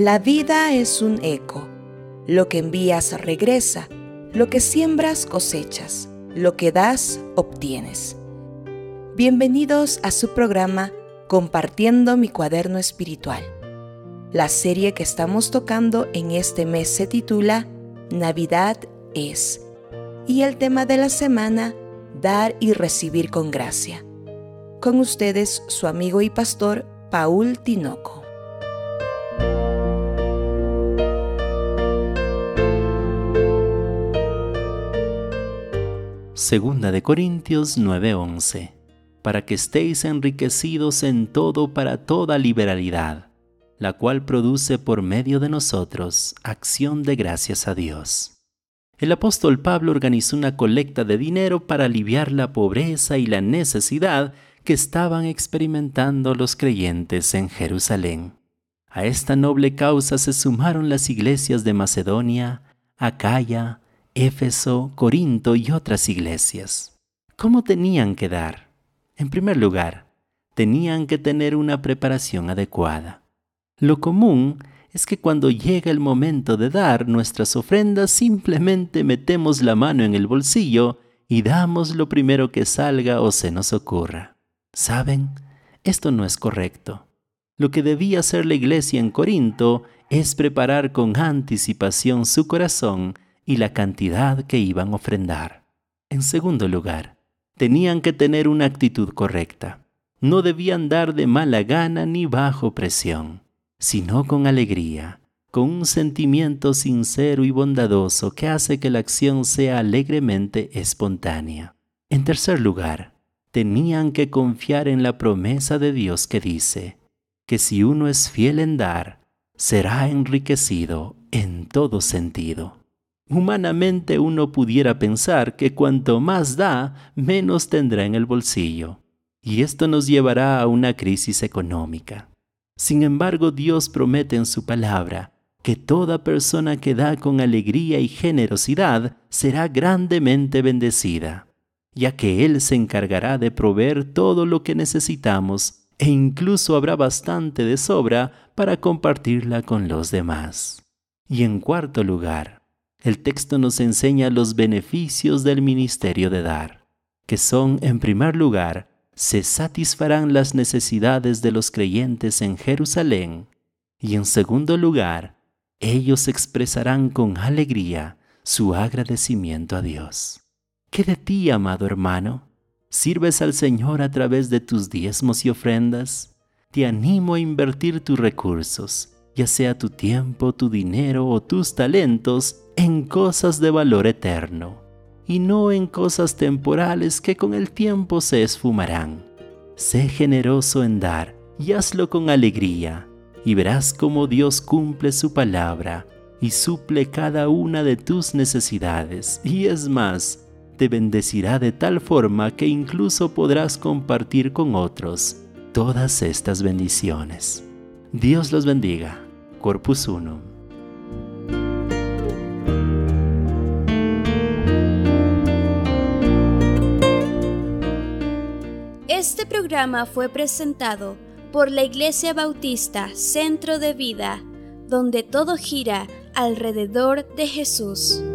La vida es un eco. Lo que envías regresa. Lo que siembras cosechas. Lo que das obtienes. Bienvenidos a su programa Compartiendo mi cuaderno espiritual. La serie que estamos tocando en este mes se titula Navidad es. Y el tema de la semana, dar y recibir con gracia. Con ustedes, su amigo y pastor, Paul Tinoco. Segunda de Corintios 9:11. Para que estéis enriquecidos en todo para toda liberalidad, la cual produce por medio de nosotros acción de gracias a Dios. El apóstol Pablo organizó una colecta de dinero para aliviar la pobreza y la necesidad que estaban experimentando los creyentes en Jerusalén. A esta noble causa se sumaron las iglesias de Macedonia, Acaya, Éfeso, Corinto y otras iglesias. ¿Cómo tenían que dar? En primer lugar, tenían que tener una preparación adecuada. Lo común es que cuando llega el momento de dar nuestras ofrendas simplemente metemos la mano en el bolsillo y damos lo primero que salga o se nos ocurra. ¿Saben? Esto no es correcto. Lo que debía hacer la iglesia en Corinto es preparar con anticipación su corazón y la cantidad que iban a ofrendar. En segundo lugar, tenían que tener una actitud correcta. No debían dar de mala gana ni bajo presión, sino con alegría, con un sentimiento sincero y bondadoso que hace que la acción sea alegremente espontánea. En tercer lugar, tenían que confiar en la promesa de Dios que dice que si uno es fiel en dar, será enriquecido en todo sentido. Humanamente uno pudiera pensar que cuanto más da, menos tendrá en el bolsillo, y esto nos llevará a una crisis económica. Sin embargo, Dios promete en su palabra que toda persona que da con alegría y generosidad será grandemente bendecida, ya que Él se encargará de proveer todo lo que necesitamos e incluso habrá bastante de sobra para compartirla con los demás. Y en cuarto lugar, el texto nos enseña los beneficios del ministerio de dar, que son, en primer lugar, se satisfarán las necesidades de los creyentes en Jerusalén, y en segundo lugar, ellos expresarán con alegría su agradecimiento a Dios. ¿Qué de ti, amado hermano? ¿Sirves al Señor a través de tus diezmos y ofrendas? Te animo a invertir tus recursos, ya sea tu tiempo, tu dinero o tus talentos, en cosas de valor eterno, y no en cosas temporales que con el tiempo se esfumarán. Sé generoso en dar y hazlo con alegría, y verás cómo Dios cumple su palabra y suple cada una de tus necesidades, y es más, te bendecirá de tal forma que incluso podrás compartir con otros todas estas bendiciones. Dios los bendiga. Corpus Unum. Este programa fue presentado por la Iglesia Bautista Centro de Vida, donde todo gira alrededor de Jesús.